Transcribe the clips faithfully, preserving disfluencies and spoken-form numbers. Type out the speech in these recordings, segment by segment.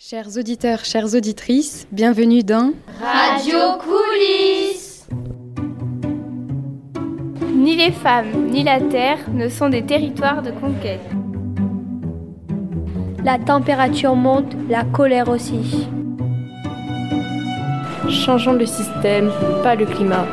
Chers auditeurs, chères auditrices, bienvenue dans Radio Coulisses. Ni les femmes, ni la terre ne sont des territoires de conquête. La température monte, la colère aussi. Changeons le système, pas le climat.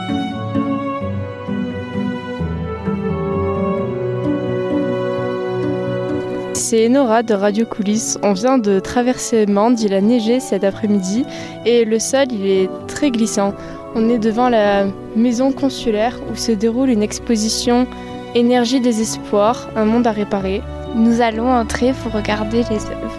C'est Nora de Radio Coulisses. On vient de traverser Mende, il a neigé cet après-midi et le sol il est très glissant. On est devant la maison consulaire où se déroule une exposition Énergie des espoirs, un monde à réparer. Nous allons entrer pour regarder les œuvres.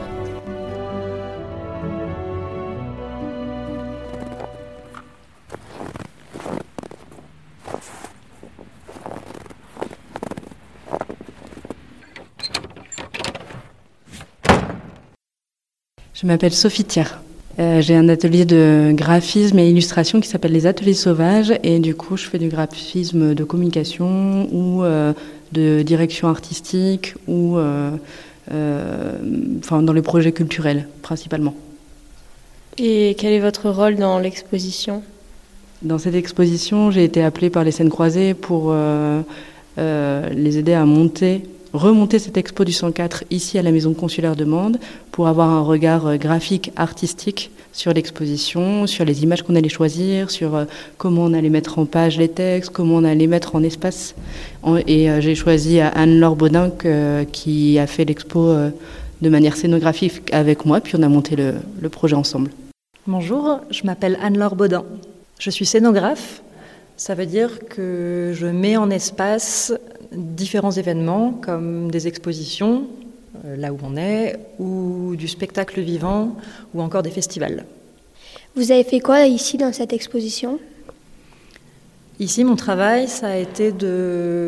Je m'appelle Sophie Thiers. Euh, j'ai un atelier de graphisme et illustration qui s'appelle les Ateliers Sauvages et du coup je fais du graphisme de communication ou euh, de direction artistique ou euh, euh, enfin, dans les projets culturels principalement. Et quel est votre rôle dans l'exposition ? Dans cette exposition, j'ai été appelée par les Scènes Croisées pour euh, euh, les aider à monter remonter cette expo du cent quatre ici à la maison consulaire de Mende pour avoir un regard graphique, artistique sur l'exposition, sur les images qu'on allait choisir, sur comment on allait mettre en page les textes, comment on allait mettre en espace. Et j'ai choisi Anne-Laure Baudin qui a fait l'expo de manière scénographique avec moi, puis on a monté le, le projet ensemble. Bonjour, je m'appelle Anne-Laure Baudin. Je suis scénographe. Ça veut dire que je mets en espace différents événements comme des expositions, euh, là où on est, ou du spectacle vivant, ou encore des festivals. Vous avez fait quoi ici dans cette exposition ? Ici, mon travail, ça a été de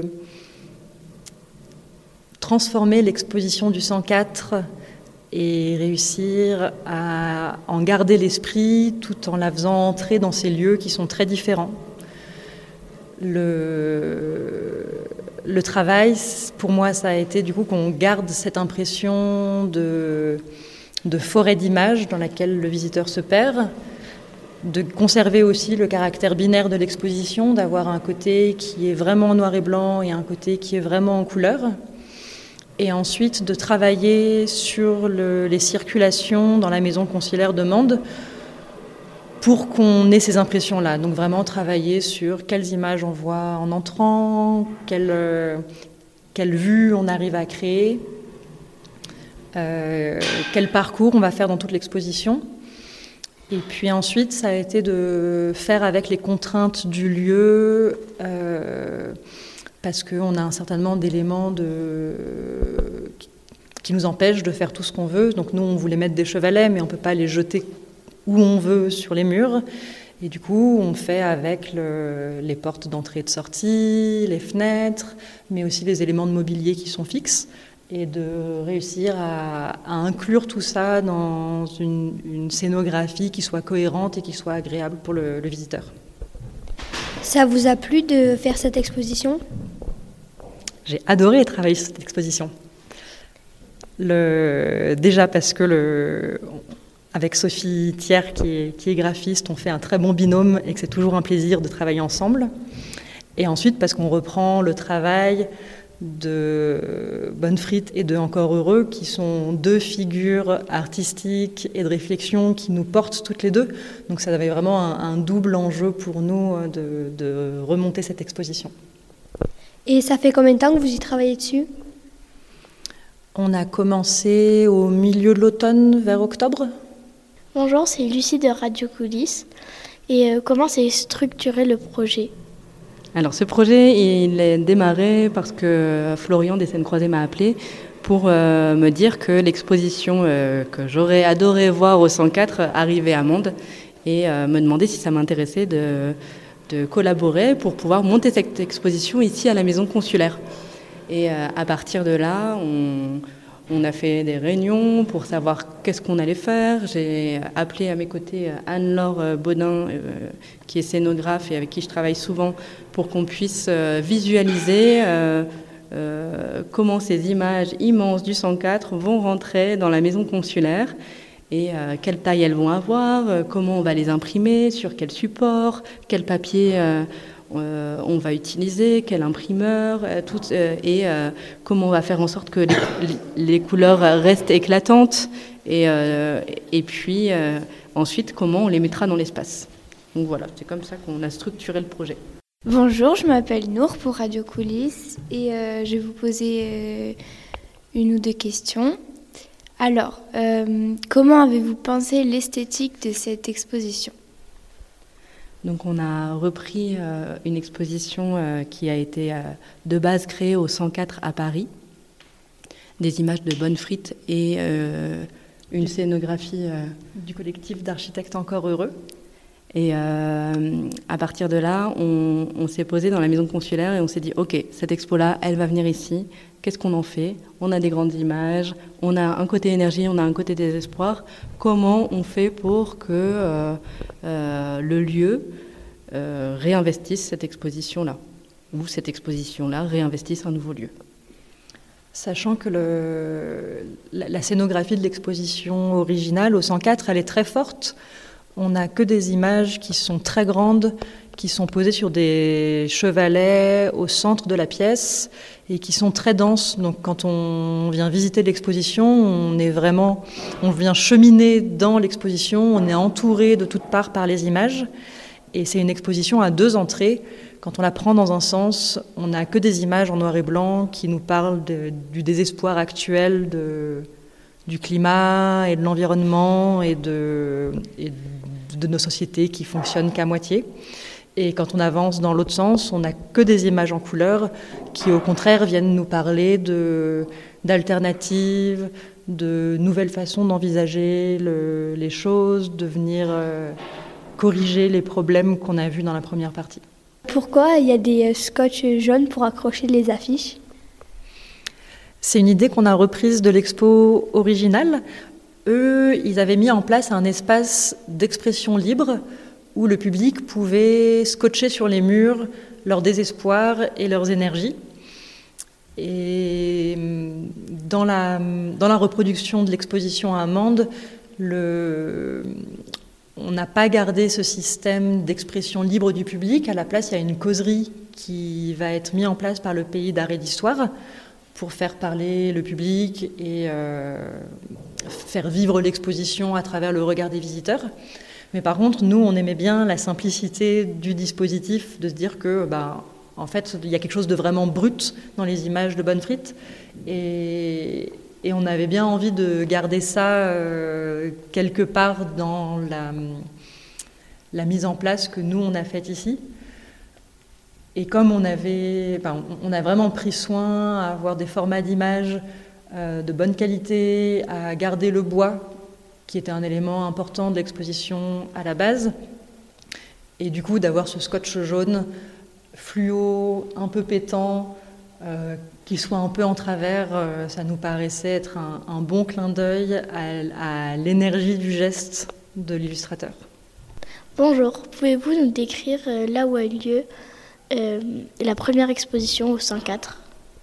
transformer l'exposition du cent quatre et réussir à en garder l'esprit tout en la faisant entrer dans ces lieux qui sont très différents. Le, le travail, pour moi, ça a été du coup qu'on garde cette impression de, de forêt d'images dans laquelle le visiteur se perd, de conserver aussi le caractère binaire de l'exposition, d'avoir un côté qui est vraiment noir et blanc et un côté qui est vraiment en couleur, et ensuite de travailler sur le, les circulations dans la maison consulaire de Mende, pour qu'on ait ces impressions-là. Donc vraiment travailler sur quelles images on voit en entrant, quelle, euh, quelle vue on arrive à créer, euh, quel parcours on va faire dans toute l'exposition. Et puis ensuite, ça a été de faire avec les contraintes du lieu, euh, parce qu'on a un certain nombre d'éléments de... qui nous empêchent de faire tout ce qu'on veut. Donc nous, on voulait mettre des chevalets, mais on ne peut pas les jeter où on veut sur les murs. Et du coup, on fait avec le, les portes d'entrée et de sortie, les fenêtres, mais aussi les éléments de mobilier qui sont fixes, et de réussir à, à inclure tout ça dans une, une scénographie qui soit cohérente et qui soit agréable pour le, le visiteur. Ça vous a plu de faire cette exposition ? J'ai adoré travailler sur cette exposition. Le, déjà parce que le... Avec Sophie Thiers, qui est, qui est graphiste, on fait un très bon binôme et que c'est toujours un plaisir de travailler ensemble. Et ensuite, parce qu'on reprend le travail de Bonne-Frite et de Encore Heureux, qui sont deux figures artistiques et de réflexion qui nous portent toutes les deux. Donc ça avait vraiment un, un double enjeu pour nous de, de remonter cette exposition. Et ça fait combien de temps que vous y travaillez dessus ? On a commencé au milieu de l'automne, vers octobre. Bonjour, c'est Lucie de Radio Coulisses. Et euh, comment s'est structuré le projet ? Alors ce projet, il est démarré parce que Florian des Scènes Croisées m'a appelé pour euh, me dire que l'exposition euh, que j'aurais adoré voir au cent quatre arrivait à Mende et euh, me demander si ça m'intéressait de, de collaborer pour pouvoir monter cette exposition ici à la maison consulaire. Et euh, à partir de là, on... On a fait des réunions pour savoir qu'est-ce qu'on allait faire. J'ai appelé à mes côtés Anne-Laure Baudin, euh, qui est scénographe et avec qui je travaille souvent, pour qu'on puisse euh, visualiser euh, euh, comment ces images immenses du cent quatre vont rentrer dans la maison consulaire. et euh, quelle taille elles vont avoir, euh, comment on va les imprimer, sur quel support, quel papier euh, euh, on va utiliser, quel imprimeur, euh, tout, euh, et euh, comment on va faire en sorte que les, les couleurs restent éclatantes, et, euh, et puis euh, ensuite comment on les mettra dans l'espace. Donc voilà, c'est comme ça qu'on a structuré le projet. Bonjour, je m'appelle Nour pour Radio Coulisses et euh, je vais vous poser euh, une ou deux questions. Alors, euh, comment avez-vous pensé l'esthétique de cette exposition ? Donc on a repris euh, une exposition euh, qui a été euh, de base créée au cent quatre à Paris, des images de bonnes frites et euh, une scénographie euh, du collectif d'architectes encore heureux. Et euh, à partir de là, on, on s'est posé dans la maison consulaire et on s'est dit, ok, cette expo-là, elle va venir ici. Qu'est-ce qu'on en fait ? On a des grandes images, on a un côté énergie, on a un côté désespoir. Comment on fait pour que euh, euh, le lieu euh, réinvestisse cette exposition-là, ou cette exposition-là réinvestisse un nouveau lieu ? Sachant que le, la, la scénographie de l'exposition originale au cent quatre, elle est très forte. On n'a que des images qui sont très grandes, qui sont posées sur des chevalets au centre de la pièce et qui sont très denses. Donc quand on vient visiter l'exposition, on est vraiment, on vient cheminer dans l'exposition, on est entouré de toutes parts par les images. Et c'est une exposition à deux entrées. Quand on la prend dans un sens, on n'a que des images en noir et blanc qui nous parlent de, du désespoir actuel de, du climat et de l'environnement et de, et de nos sociétés qui fonctionnent qu'à moitié. Et quand on avance dans l'autre sens, on n'a que des images en couleur qui, au contraire, viennent nous parler de, d'alternatives, de nouvelles façons d'envisager le, les choses, de venir euh, corriger les problèmes qu'on a vus dans la première partie. Pourquoi il y a des scotch jaunes pour accrocher les affiches ? C'est une idée qu'on a reprise de l'expo originale. Eux, ils avaient mis en place un espace d'expression libre où le public pouvait scotcher sur les murs leur désespoir et leurs énergies. Et dans la, dans la reproduction de l'exposition à Amande, le, on n'a pas gardé ce système d'expression libre du public. À la place, il y a une causerie qui va être mise en place par le Pays d'art et d'histoire pour faire parler le public et euh, faire vivre l'exposition à travers le regard des visiteurs. Mais par contre, nous, on aimait bien la simplicité du dispositif, de se dire que, bah, en fait, il y a quelque chose de vraiment brut dans les images de bonnes frites. Et, et on avait bien envie de garder ça euh, quelque part dans la, la mise en place que nous, on a faite ici. Et comme on avait, enfin, on a vraiment pris soin à avoir des formats d'images euh, de bonne qualité, à garder le bois, qui était un élément important de l'exposition à la base, et du coup d'avoir ce scotch jaune fluo, un peu pétant, euh, qui soit un peu en travers, euh, ça nous paraissait être un, un bon clin d'œil à, à l'énergie du geste de l'illustrateur. Bonjour, pouvez-vous nous décrire euh, là où a eu lieu Euh, la première exposition au cent quatre.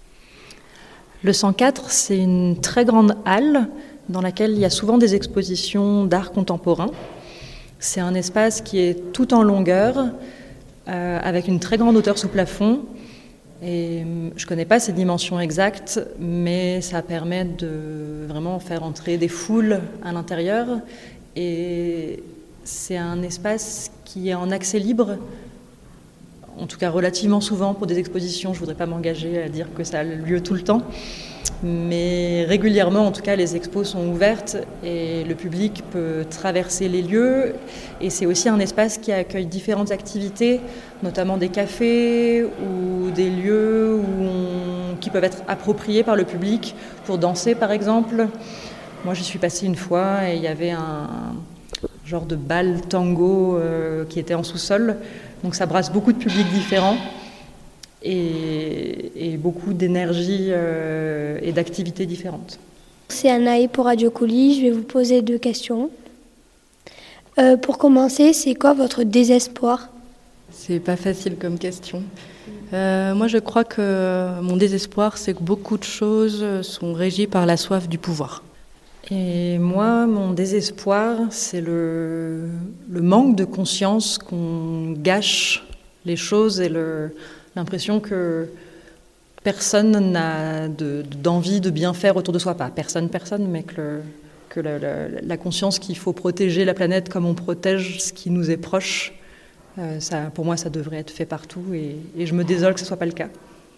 Le cent quatre, c'est une très grande halle dans laquelle il y a souvent des expositions d'art contemporain. C'est un espace qui est tout en longueur, euh, avec une très grande hauteur sous plafond. Et je ne connais pas ces dimensions exactes, mais ça permet de vraiment faire entrer des foules à l'intérieur. Et c'est un espace qui est en accès libre, en tout cas relativement souvent pour des expositions. Je ne voudrais pas m'engager à dire que ça a lieu tout le temps, mais régulièrement, en tout cas, les expos sont ouvertes et le public peut traverser les lieux. Et c'est aussi un espace qui accueille différentes activités, notamment des cafés ou des lieux où on, qui peuvent être appropriés par le public pour danser, par exemple. Moi, j'y suis passée une fois et il y avait un genre de bal tango euh, qui était en sous-sol. Donc ça brasse beaucoup de publics différents et, et beaucoup d'énergie euh, et d'activités différentes. C'est Anaï pour Radio Coulisses. Je vais vous poser deux questions. Euh, pour commencer, c'est quoi votre désespoir ? C'est pas facile comme question. Euh, moi, je crois que mon désespoir, c'est que beaucoup de choses sont régies par la soif du pouvoir. Et moi, mon désespoir, c'est le, le manque de conscience qu'on gâche les choses et le, l'impression que personne n'a de, d'envie de bien faire autour de soi. Pas personne, personne, mais que, le, que la, la, la conscience qu'il faut protéger la planète comme on protège ce qui nous est proche, euh, ça, pour moi, ça devrait être fait partout. Et, et je me désole que ce ne soit pas le cas.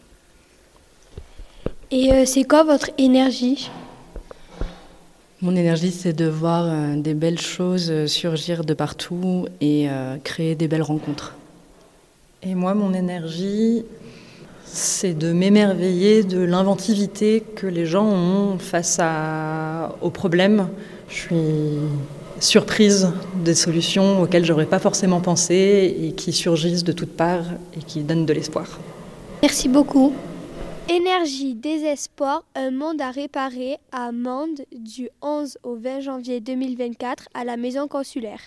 Et euh, c'est quoi votre énergie ? Mon énergie, c'est de voir euh, des belles choses surgir de partout et euh, créer des belles rencontres. Et moi, mon énergie, c'est de m'émerveiller de l'inventivité que les gens ont face à, aux problèmes. Je suis surprise des solutions auxquelles je n'aurais pas forcément pensé et qui surgissent de toutes parts et qui donnent de l'espoir. Merci beaucoup. Énergie, désespoir, un monde à réparer à Mende du onze au vingt janvier deux mille vingt-quatre à la maison consulaire.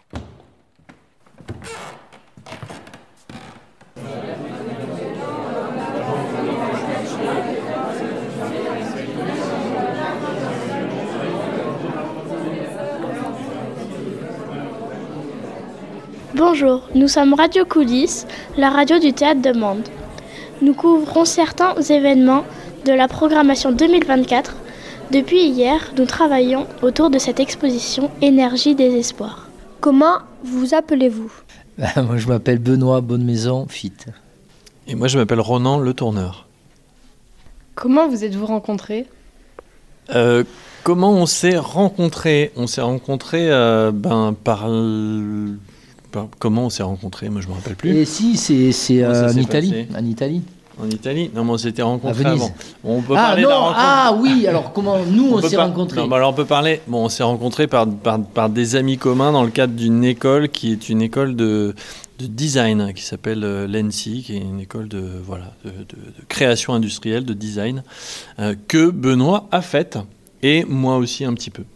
Bonjour, nous sommes Radio Coulisses, la radio du théâtre de Mende. Nous couvrons certains événements de la programmation deux mille vingt-quatre. Depuis hier, nous travaillons autour de cette exposition Énergie, désespoir. Comment vous appelez-vous ? Moi, je m'appelle Benoît Bonnemaison, Fit. Et moi, je m'appelle Ronan Le Tourneur. Comment vous êtes-vous rencontrés ? euh, Comment on s'est rencontrés ? On s'est rencontrés euh, ben, par... L... Comment on s'est rencontrés ? Moi, je ne me rappelle plus. Et si, c'est, c'est euh, en Italie. En Italie. En Italie ? Non, mais on s'était rencontrés avant. On peut ah parler non, de la rencontre. Ah oui, alors comment nous, on, on s'est par... rencontrés ? Non, bah alors on peut parler... Bon, on s'est rencontrés par, par, par des amis communs dans le cadre d'une école qui est une école de, de design, qui s'appelle euh, l'E N S I, qui est une école de, voilà, de, de, de création industrielle, de design, euh, que Benoît a faite, et moi aussi un petit peu.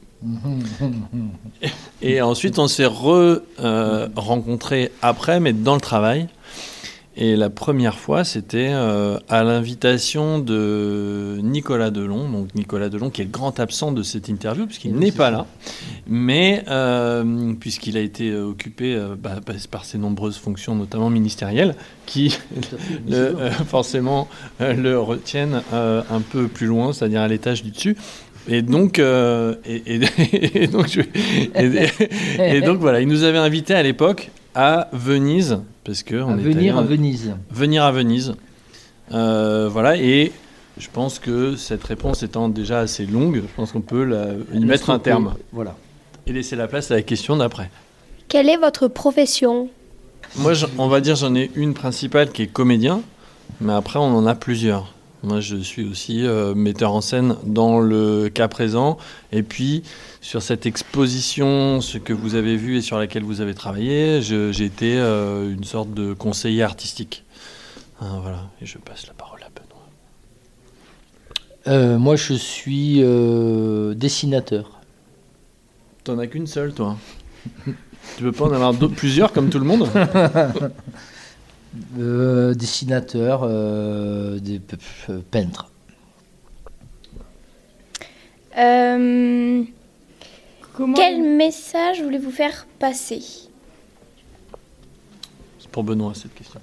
Et ensuite, on s'est re, euh, rencontrés après, mais dans le travail. Et la première fois, c'était euh, à l'invitation de Nicolas Delon. Donc Nicolas Delon, qui est le grand absent de cette interview, puisqu'il oui, n'est pas ça. là. Mais euh, puisqu'il a été occupé euh, bah, par ses nombreuses fonctions, notamment ministérielles, qui le, euh, forcément euh, le retiennent euh, un peu plus loin, c'est-à-dire à l'étage du dessus. Et donc, euh, et, et, et, donc je, et, et donc voilà, il nous avait invités à l'époque à Venise, parce que on à est venir allé, à Venise. Venir à Venise, euh, voilà. Et je pense que cette réponse étant déjà assez longue, je pense qu'on peut la, y mettre stopper, un terme, voilà, et laisser la place à la question d'après. Quelle est votre profession ? Moi, on va dire, j'en ai une principale qui est comédien, mais après on en a plusieurs. Moi, je suis aussi euh, metteur en scène dans le cas présent. Et puis, sur cette exposition, ce que vous avez vu et sur laquelle vous avez travaillé, je, j'ai été euh, une sorte de conseiller artistique. Hein, voilà, et je passe la parole à Benoît. Euh, moi, je suis euh, dessinateur. T'en as qu'une seule, toi. Tu peux pas en avoir d'autres, plusieurs, comme tout le monde ? Euh, dessinateur, euh, des, euh, peintre. Euh, quel message voulez-vous faire passer ? C'est pour Benoît, cette question.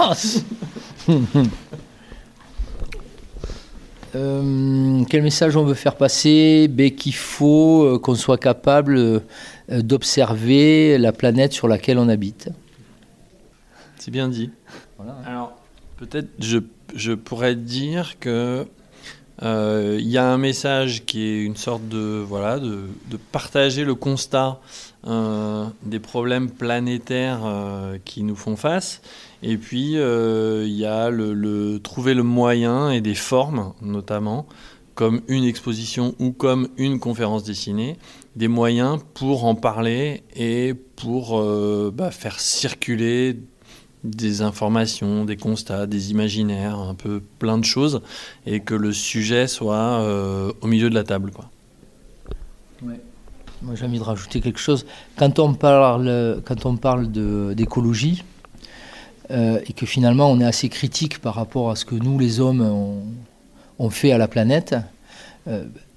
euh, quel message on veut faire passer ? Ben, qu'il faut euh, qu'on soit capable euh, d'observer la planète sur laquelle on habite. C'est bien dit. Voilà. Alors, peut-être je, je pourrais dire que il euh, y a un message qui est une sorte de, voilà, de, de partager le constat euh, des problèmes planétaires euh, qui nous font face. Et puis, il euh, y a le, le, trouver le moyen et des formes, notamment, comme une exposition ou comme une conférence dessinée, des moyens pour en parler et pour euh, bah, faire circuler des informations, des constats, des imaginaires, un peu plein de choses, et que le sujet soit euh, au milieu de la table, quoi. Ouais. Moi, j'ai envie de rajouter quelque chose. Quand on parle, quand on parle de, d'écologie, euh, et que finalement on est assez critique par rapport à ce que nous, les hommes, on, on fait à la planète, euh,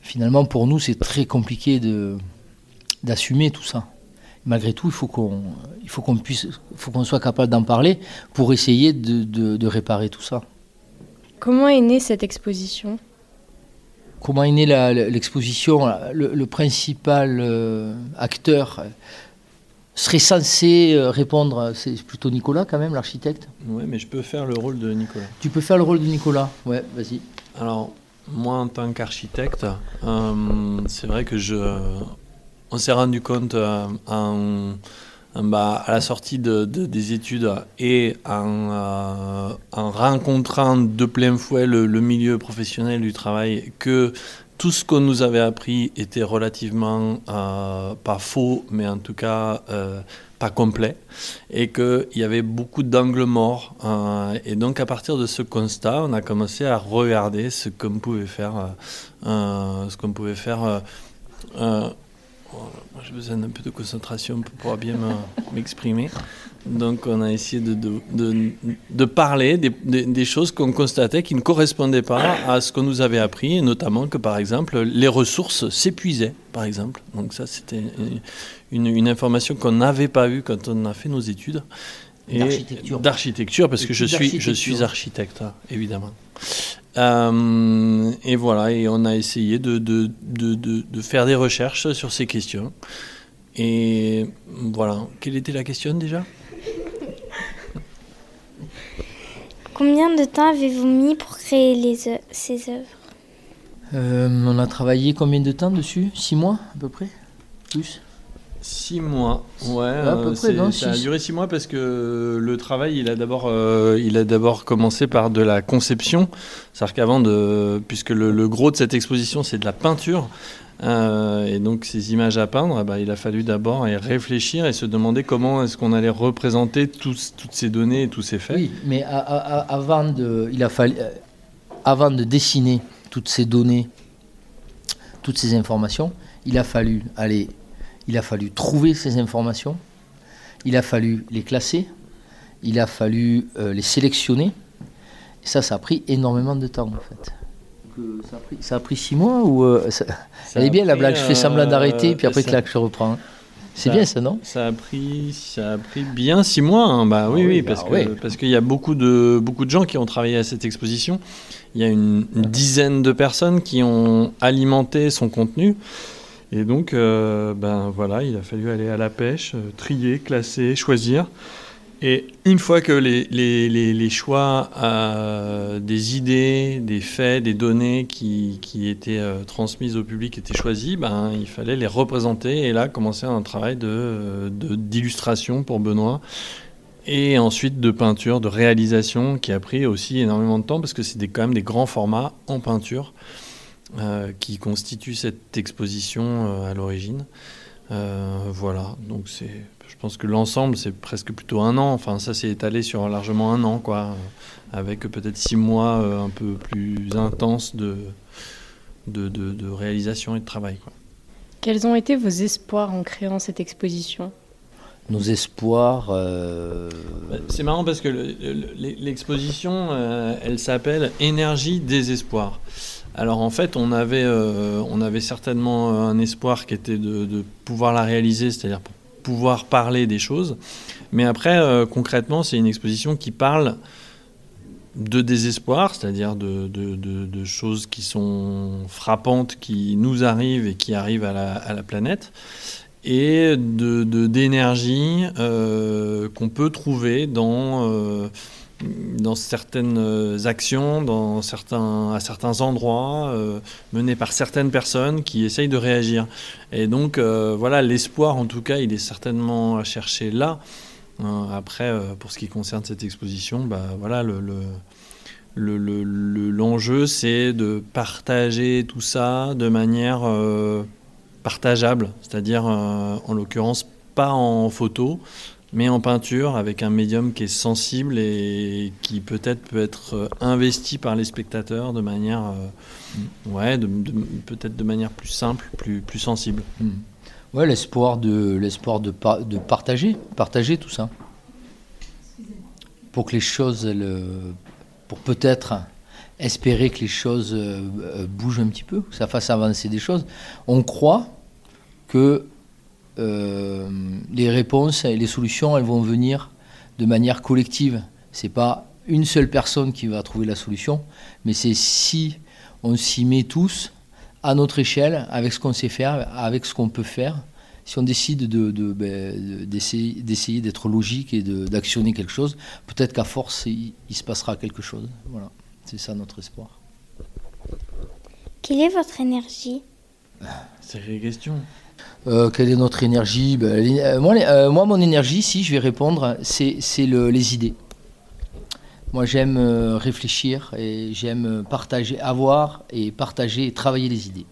finalement, pour nous, c'est très compliqué de, d'assumer tout ça. Malgré tout, il faut qu'on, il faut qu'on puisse, il faut qu'on soit capable d'en parler pour essayer de, de, de réparer tout ça. Comment est née cette exposition ? Comment est née la, l'exposition ? le, le principal euh, acteur serait censé répondre, c'est plutôt Nicolas quand même, l'architecte. Oui, mais je peux faire le rôle de Nicolas. Tu peux faire le rôle de Nicolas, ouais, vas-y. Alors, moi en tant qu'architecte, euh, c'est vrai que je... On s'est rendu compte euh, en, en, bah, à la sortie de, de, des études et en, euh, en rencontrant de plein fouet le, le milieu professionnel du travail que tout ce qu'on nous avait appris était relativement, euh, pas faux, mais en tout cas euh, pas complet, et qu'il y avait beaucoup d'angles morts. Euh, et donc à partir de ce constat, on a commencé à regarder ce qu'on pouvait faire, euh, ce qu'on pouvait faire euh, euh, moi, j'ai besoin d'un peu de concentration pour pouvoir bien m'exprimer. Donc, on a essayé de, de, de, de parler des, des, des choses qu'on constatait qui ne correspondaient pas à ce qu'on nous avait appris, et notamment que, par exemple, les ressources s'épuisaient, par exemple. Donc, ça, c'était une, une information qu'on n'avait pas eue quand on a fait nos études. Et d'architecture. D'architecture, parce que je suis, je suis architecte, évidemment. Euh, et voilà, et on a essayé de, de, de, de, de faire des recherches sur ces questions. Et voilà, quelle était la question déjà ? Combien de temps avez-vous mis pour créer les oeuvres, ces œuvres ? euh, On a travaillé combien de temps dessus ? Six mois à peu près ? Plus ? Six mois, ouais, à peu euh, près, non, ça six. a duré six mois parce que le travail, il a d'abord, euh, il a d'abord commencé par de la conception, c'est-à-dire qu'avant de, puisque le, le gros de cette exposition, c'est de la peinture, euh, et donc ces images à peindre, bah, il a fallu d'abord y réfléchir et se demander comment est-ce qu'on allait représenter tous, toutes ces données et tous ces faits. Oui, mais à, à, avant de, il a fallu, avant de dessiner toutes ces données, toutes ces informations, il a fallu aller Il a fallu trouver ces informations, il a fallu les classer, il a fallu euh, les sélectionner. Et ça, ça a pris énormément de temps, en fait. Donc, ça, a pris, ça a pris six mois ou euh, ça... Ça Elle est bien pris, la blague, je fais semblant d'arrêter, puis après, ça... clac, je reprends. C'est ça, bien ça, non ? Ça a pris, ça a pris bien six mois. Hein. Bah oui, ah oui, oui, parce bah, que oui. parce qu'il y a beaucoup de beaucoup de gens qui ont travaillé à cette exposition. Il y a une, une dizaine de personnes qui ont alimenté son contenu. Et donc, euh, ben voilà, il a fallu aller à la pêche, euh, trier, classer, choisir. Et une fois que les, les, les, les choix euh, des idées, des faits, des données qui, qui étaient euh, transmises au public étaient choisis, ben, il fallait les représenter. Et là, commencer un travail de, de, d'illustration pour Benoît. Et ensuite de peinture, de réalisation, qui a pris aussi énormément de temps, parce que c'est des, quand même des grands formats en peinture. Euh, qui constitue cette exposition euh, à l'origine. Euh, voilà, donc c'est, je pense que l'ensemble, c'est presque plutôt un an. Enfin, ça s'est étalé sur largement un an, quoi, euh, avec peut-être six mois euh, un peu plus intenses de, de, de, de réalisation et de travail, quoi. Quels ont été vos espoirs en créant cette exposition ? Nos espoirs... Euh... C'est marrant parce que le, le, l'exposition, euh, elle s'appelle « Énergie, désespoir ». Alors en fait, on avait, euh, on avait certainement un espoir qui était de, de pouvoir la réaliser, c'est-à-dire pour pouvoir parler des choses. Mais après, euh, concrètement, c'est une exposition qui parle de désespoir, c'est-à-dire de, de, de, de choses qui sont frappantes, qui nous arrivent et qui arrivent à la, à la planète, et de, de, d'énergie euh, qu'on peut trouver dans... Euh, dans certaines actions, dans certains, à certains endroits, euh, menées par certaines personnes qui essayent de réagir. Et donc, euh, voilà, l'espoir, en tout cas, il est certainement à chercher là. Euh, après, euh, pour ce qui concerne cette exposition, bah, voilà, le, le, le, le, le, l'enjeu, c'est de partager tout ça de manière euh, partageable, c'est-à-dire, euh, en l'occurrence, pas en photo, mais en peinture, avec un médium qui est sensible et qui peut-être peut être investi par les spectateurs de manière, euh, mmh. ouais, de, de, peut-être de manière plus simple, plus, plus sensible. Mmh. Ouais, l'espoir de, l'espoir de, de partager, partager tout ça, pour que les choses, elles, pour peut-être espérer que les choses euh, bougent un petit peu, que ça fasse avancer des choses. On croit que euh, les réponses et les solutions, elles vont venir de manière collective. C'est pas une seule personne qui va trouver la solution, mais c'est si on s'y met tous à notre échelle, avec ce qu'on sait faire, avec ce qu'on peut faire. Si on décide de, de, ben, d'essayer, d'essayer d'être logique et de, d'actionner quelque chose, peut-être qu'à force, il, il se passera quelque chose. Voilà, c'est ça notre espoir. Quelle est votre énergie ? C'est les questions. Euh, quelle est notre énergie ? ben, euh, moi, euh, moi, mon énergie, si je vais répondre, c'est, c'est le, les idées. Moi, j'aime euh, réfléchir et j'aime partager, avoir et partager et travailler les idées.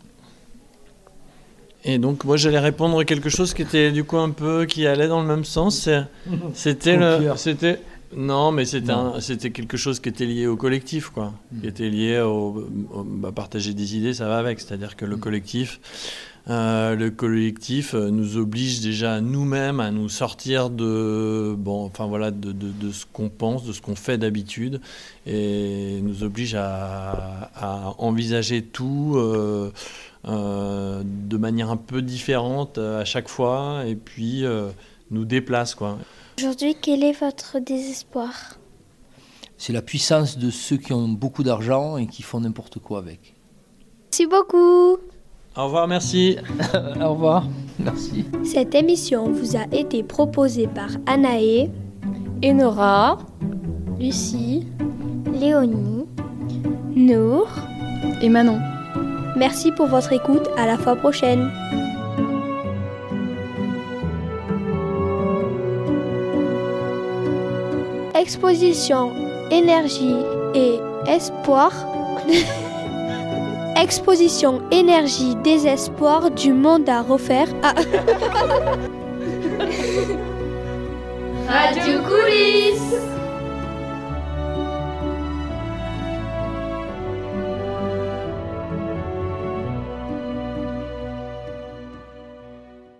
Et donc moi j'allais répondre quelque chose qui était du coup un peu qui allait dans le même sens. C'est, c'était le, c'était non mais c'était non. Un, c'était quelque chose qui était lié au collectif quoi, mmh. qui était lié au, au bah, partager des idées, ça va avec. C'est-à-dire que le mmh. collectif, euh, le collectif nous oblige déjà nous-mêmes à nous sortir de bon, enfin voilà, de, de, de ce qu'on pense, de ce qu'on fait d'habitude, et nous oblige à, à envisager tout. Euh, Euh, de manière un peu différente euh, à chaque fois, et puis euh, nous déplace quoi. Aujourd'hui, quel est votre désespoir ? C'est la puissance de ceux qui ont beaucoup d'argent et qui font n'importe quoi avec. Merci beaucoup. Au revoir, merci. Au revoir, merci. Cette émission vous a été proposée par Anaé, Enora, Lucie, Léonie, Nour et Manon. Merci pour votre écoute, à la fois prochaine. Exposition, énergie et espoir. Exposition, énergie, désespoir du monde à refaire. Ah. Radio Coulisses.